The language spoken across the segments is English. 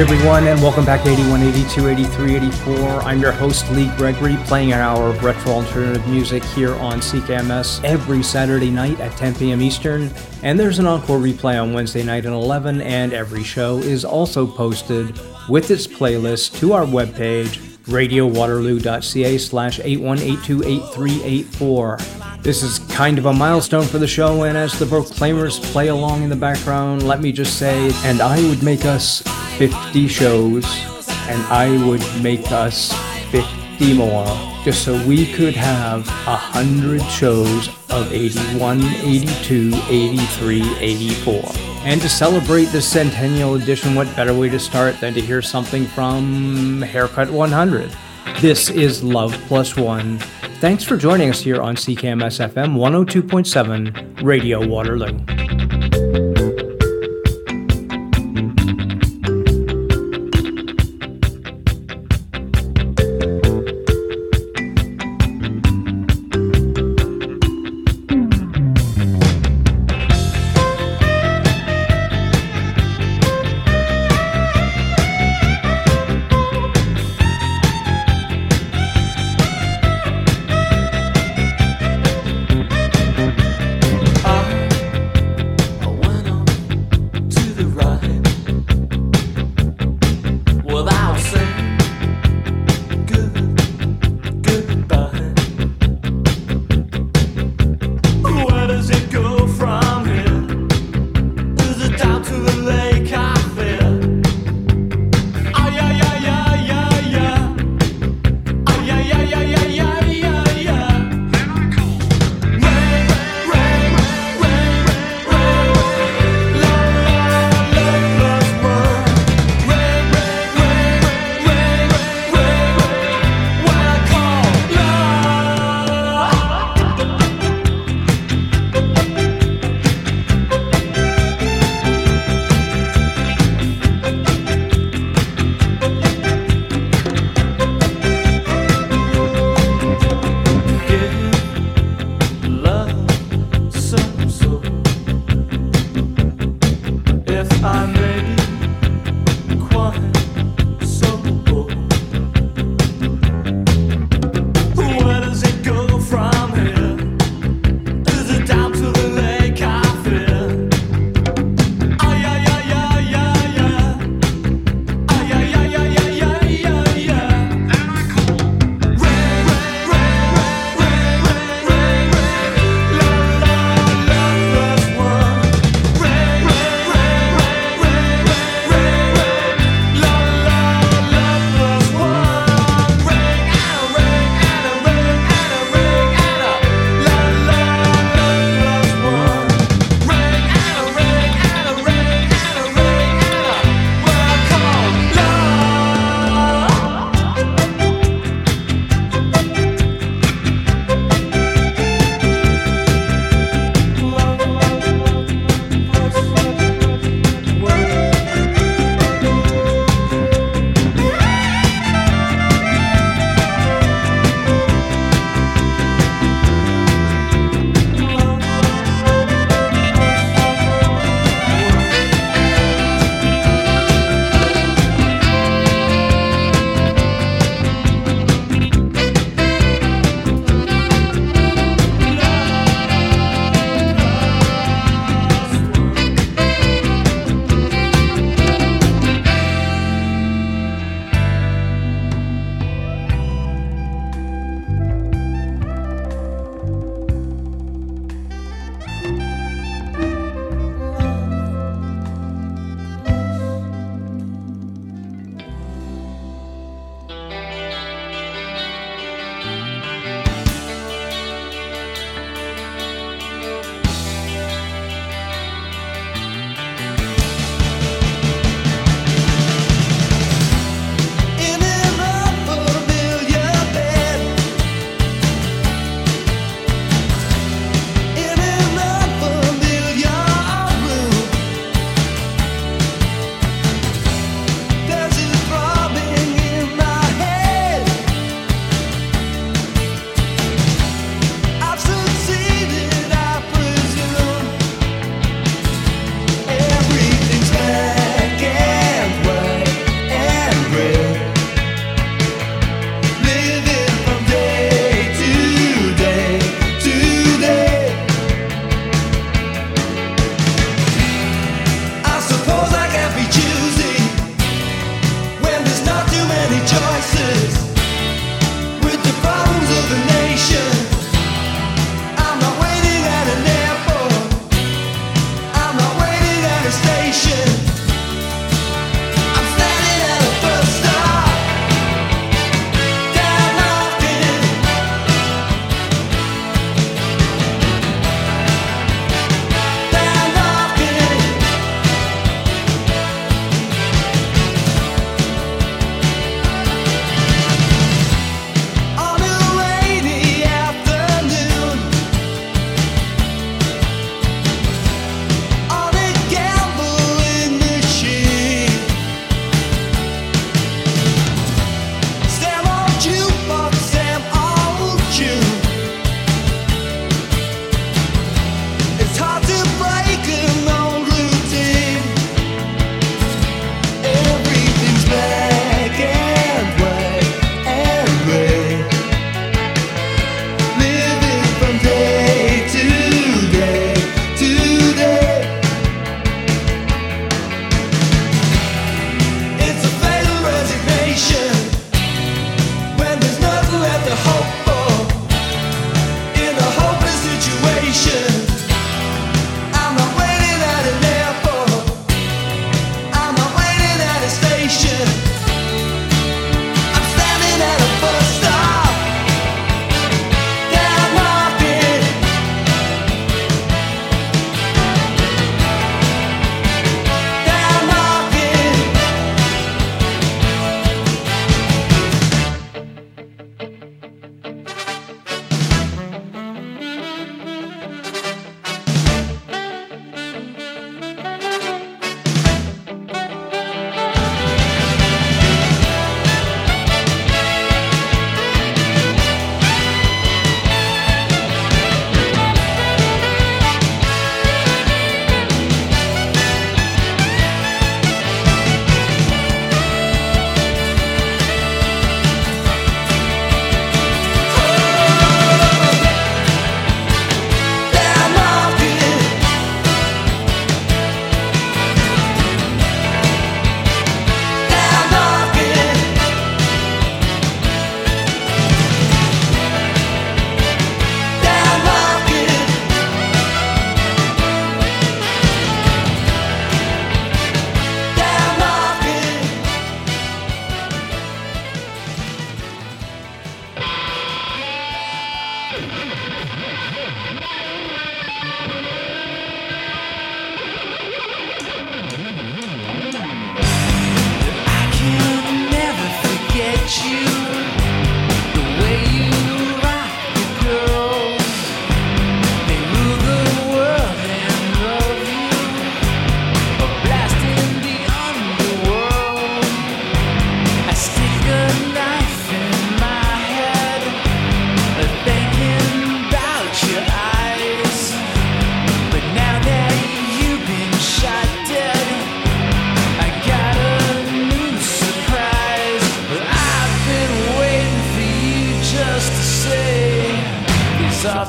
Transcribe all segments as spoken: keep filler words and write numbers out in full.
everyone, and welcome back to eighty-one, eighty-two, eighty-three, eighty-four. I'm your host, Lee Gregory, playing an hour of retro alternative music here on C K M S every Saturday night at ten p.m. Eastern, and there's an encore replay on Wednesday night at eleven, and every show is also posted with its playlist to our webpage, radio waterloo dot c a slash eight one eight two eight three eight four. This is kind of a milestone for the show, and as the Proclaimers play along in the background, let me just say, and I would make us fifty shows, and I would make us fifty more, just so we could have one hundred shows of eighty-one, eighty-two, eighty-three, eighty-four. And to celebrate this centennial edition, what better way to start than to hear something from Haircut one hundred? This is Love Plus One. Thanks for joining us here on C K M S F M one oh two point seven, Radio Waterloo.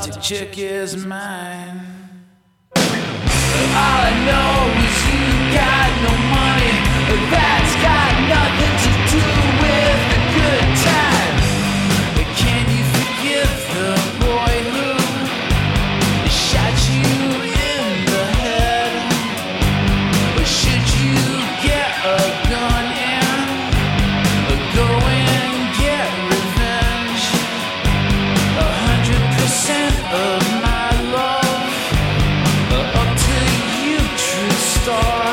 exotic chick is mine. All I know is you got no money. That's got nothing to do with a good time. Can you forgive the boy who shot you in the head? Or should you get a gun and go and get revenge? A hundred percent of my love up to you, true star.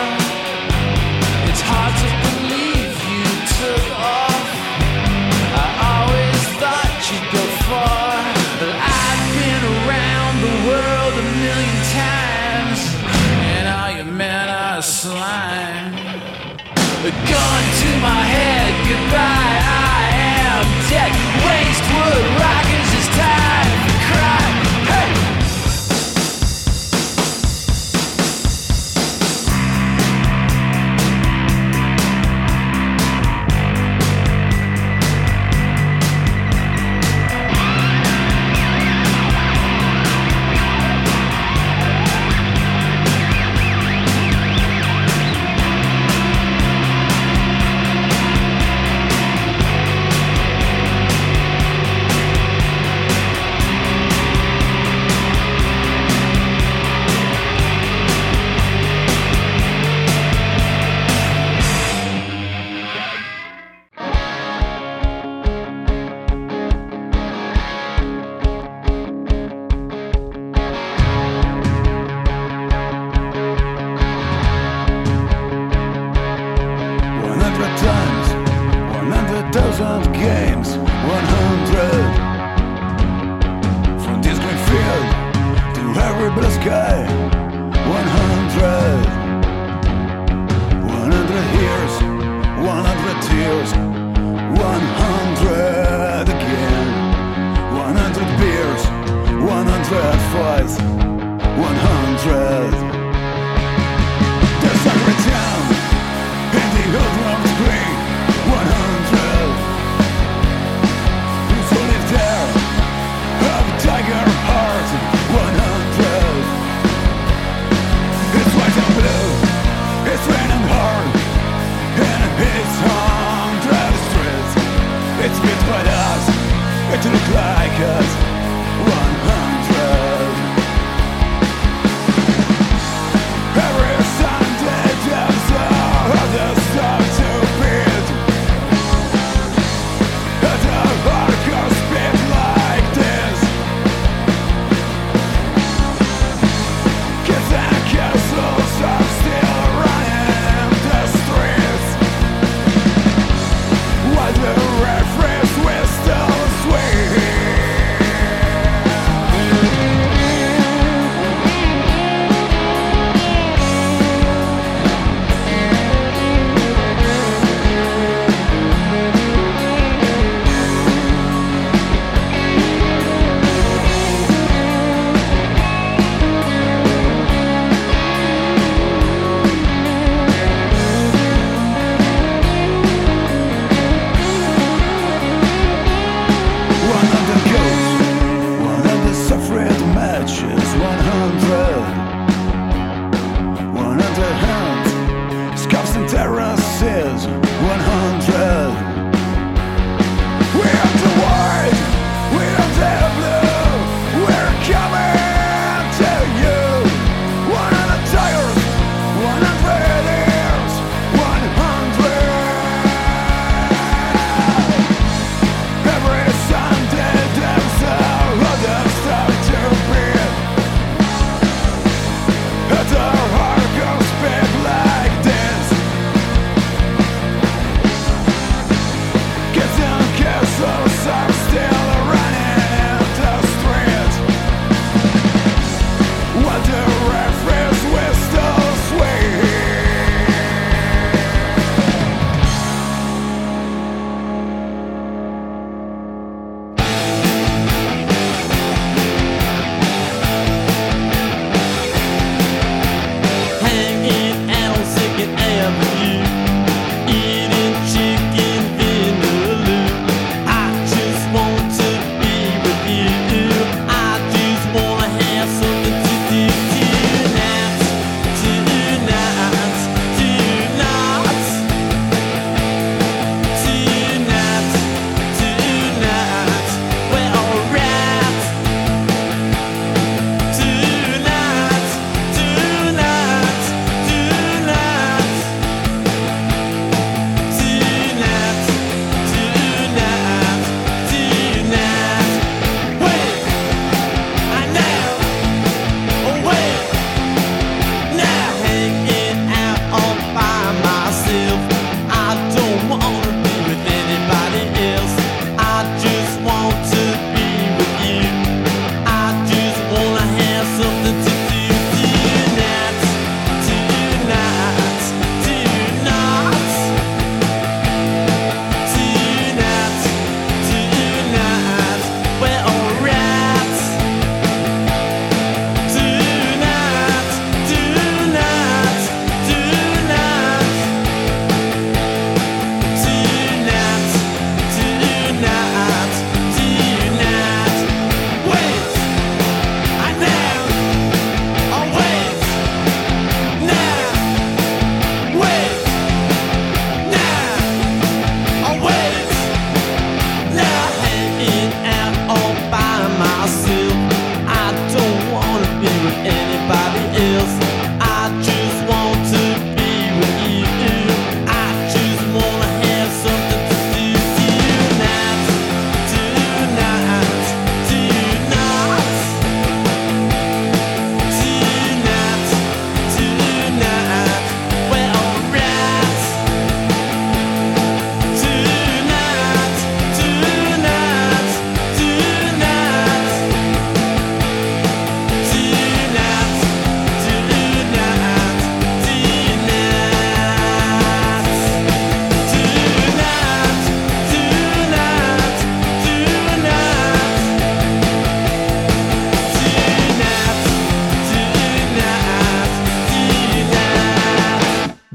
It's hard to believe you took off. I always thought you'd go far. But I've been around the world a million times, and all you men are slime. A gun to my head, goodbye, I am dead. Waste wood rockets, it's time to cry. Hey! The reference was still sweet.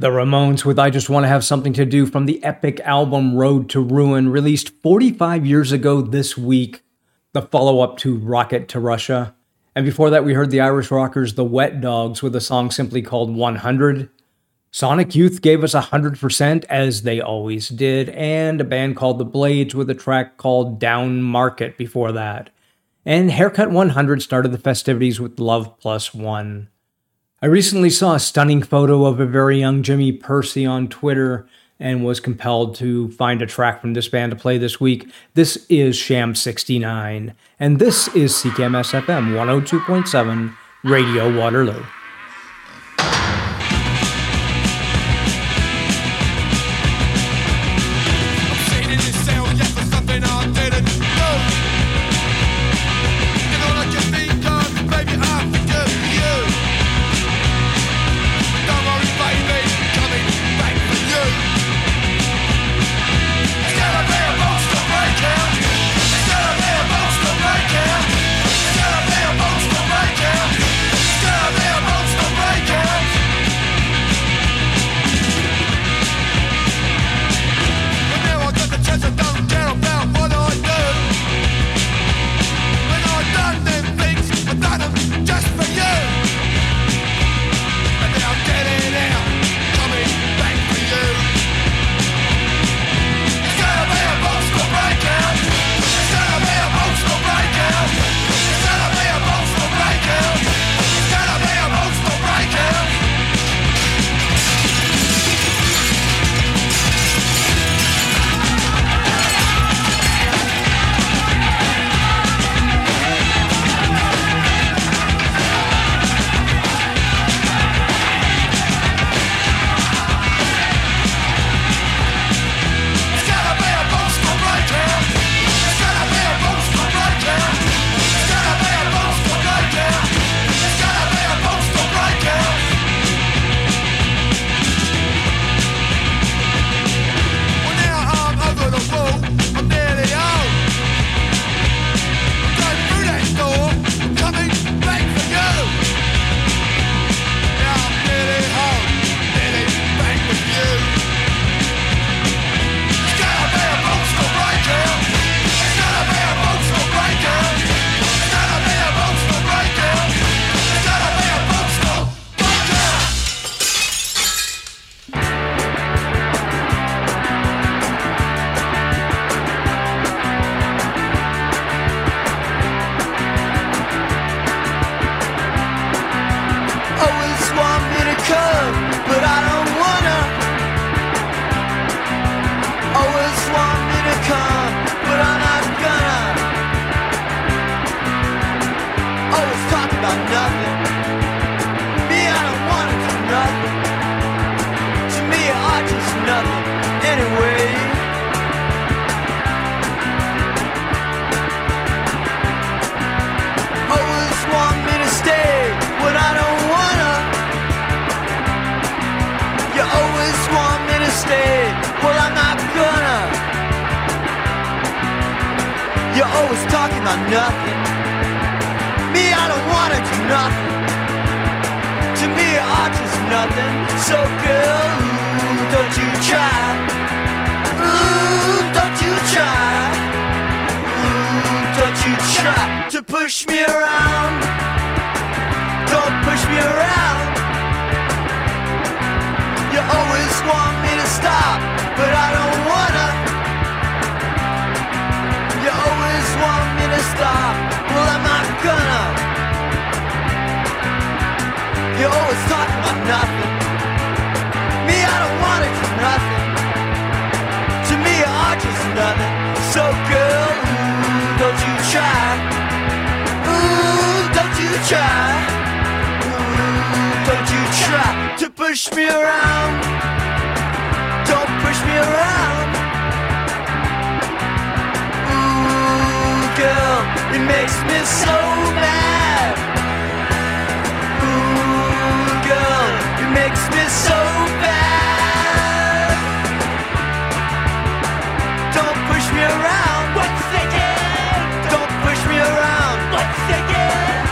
The Ramones with I Just Want to Have Something to Do from the epic album Road to Ruin, released forty-five years ago this week, the follow-up to Rocket to Russia. And before that, we heard the Irish rockers The Wet Dogs with a song simply called one hundred. Sonic Youth gave us one hundred percent, as they always did, and a band called The Blades with a track called Down Market before that. And Haircut one hundred started the festivities with Love Plus One. I recently saw a stunning photo of a very young Jimmy Percy on Twitter and was compelled to find a track from this band to play this week. This is Sham sixty-nine, and this is C K M S F M one oh two point seven Radio Waterloo.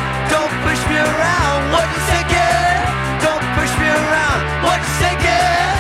What you say, girl? Don't push me around. What you say, girl?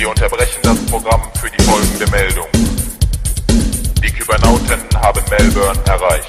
Wir unterbrechen das Programm für die folgende Meldung. Die Kybernauten haben Melbourne erreicht.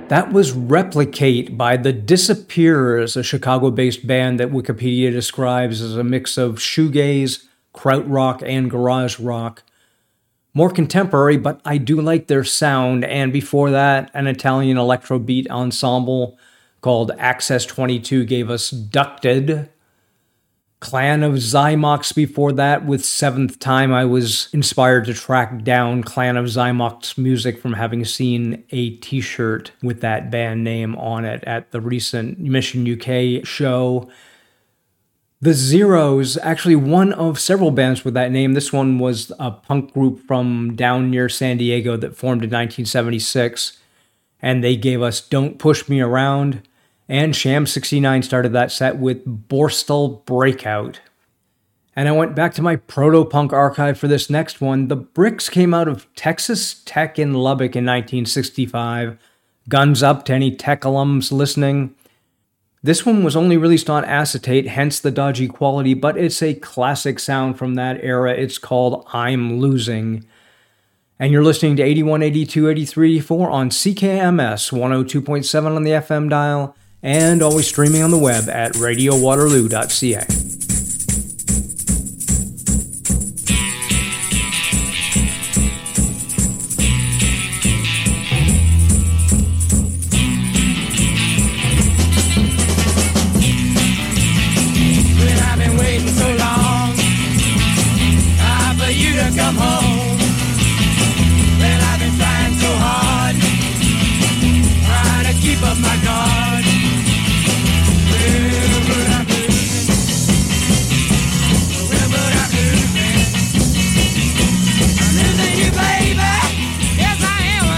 That was Replicate by The Disappears, a Chicago-based band that Wikipedia describes as a mix of shoegaze, krautrock, and garage rock. More contemporary, but I do like their sound, and before that, an Italian electrobeat ensemble called Access twenty-two gave us Ducted. Clan of Zymox before that with Seventh Time. I was inspired to track down Clan of Zymox music from having seen a t-shirt with that band name on it at the recent Mission U K show. The Zeros, actually one of several bands with that name. This one was a punk group from down near San Diego that formed in nineteen seventy-six, and they gave us Don't Push Me Around. And Sham sixty-nine started that set with Borstal Breakout. And I went back to my proto-punk archive for this next one. The Bricks came out of Texas Tech in Lubbock in nineteen sixty-five. Guns up to any tech alums listening. This one was only released on acetate, hence the dodgy quality, but it's a classic sound from that era. It's called I'm Losing. And you're listening to eighty-one, eighty-two, eighty-three, eighty-four on C K M S one oh two point seven on the F M dial, and always streaming on the web at radio waterloo dot c a. Come home. Well, I've been trying so hard, trying to keep up my guard. Well, but I'm losing. Well, but I'm losing. I'm losing you, baby. Yes, I am.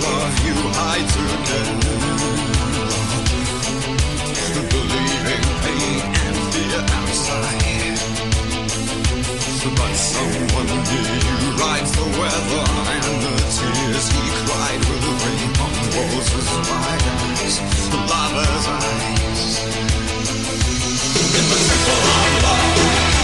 love you hide together, believing pain and fear outside. But someone near you rides the weather, and the tears he cried will rain on walls as wide as lover's eyes. In the temple of love,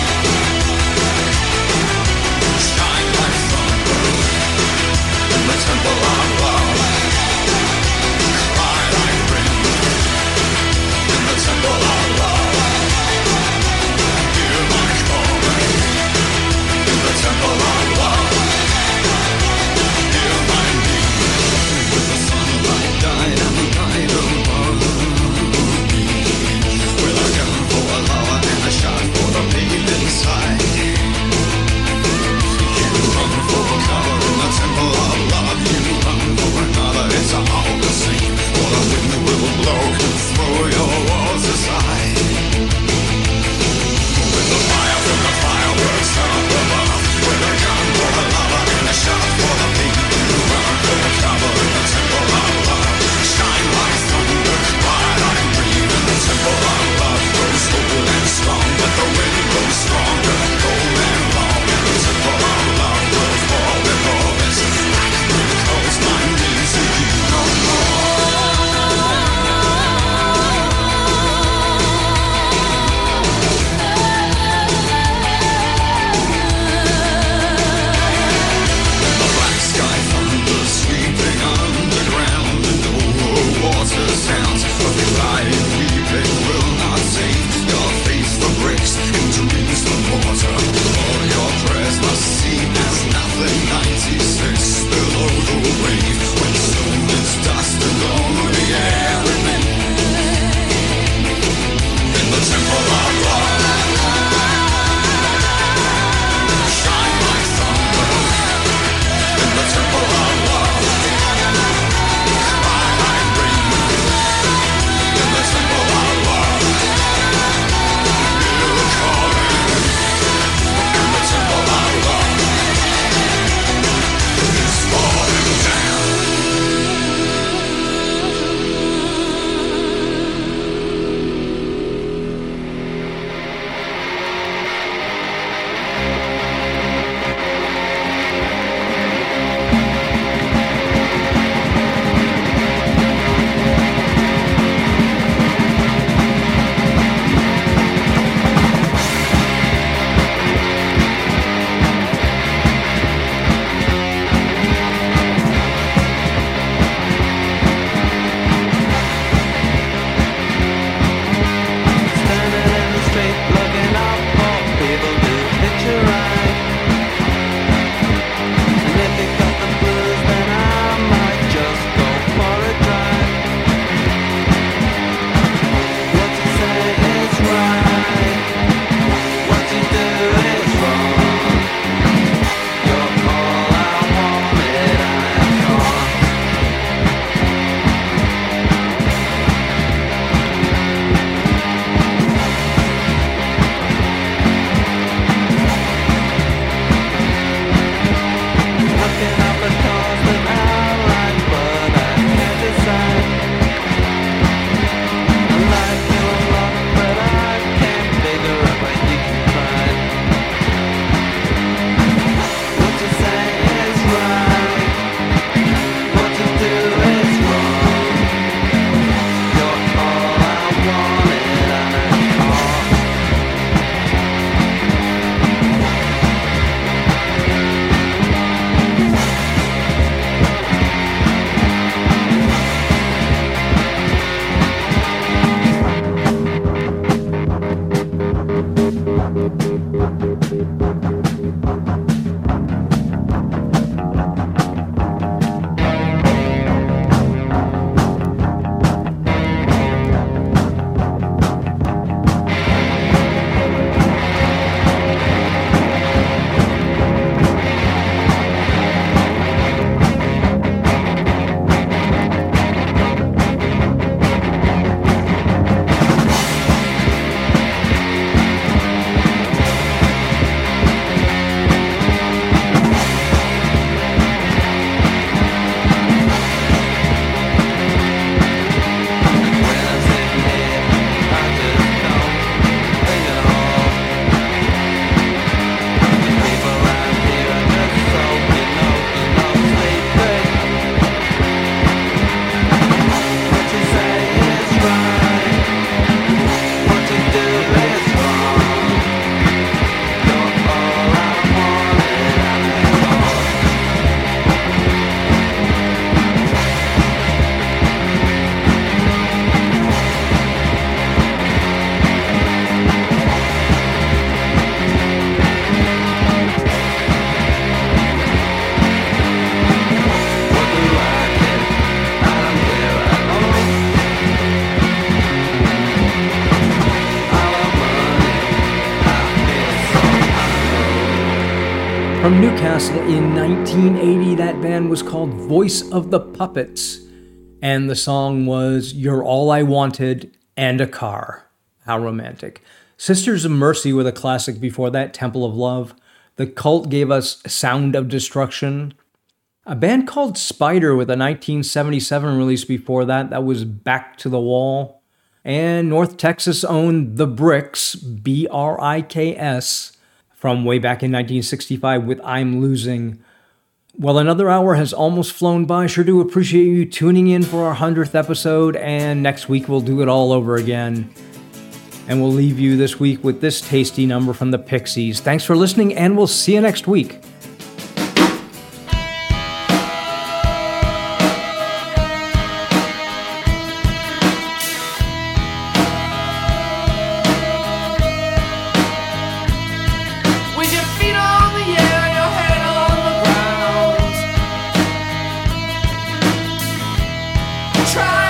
shine like thunder. In the temple of love, cry like rain. In the temple of love, hear my calling. In the temple of love, hear my need. When the sunlight died and the night above, From Newcastle in nineteen eighty, that band was called Voice of the Puppets, and the song was You're All I Wanted and a Car. How romantic. Sisters of Mercy were the classic before that, Temple of Love. The Cult gave us Sound of Destruction. A band called Spider with a nineteen seventy-seven release before that, that was Back to the Wall. And North Texas owned The Bricks, B R I K S, from way back in nineteen sixty-five with I'm Losing. Well, another hour has almost flown by. Sure do appreciate you tuning in for our hundredth episode, and next week we'll do it all over again. And we'll leave you this week with this tasty number from the Pixies. Thanks for listening, and we'll see you next week. Try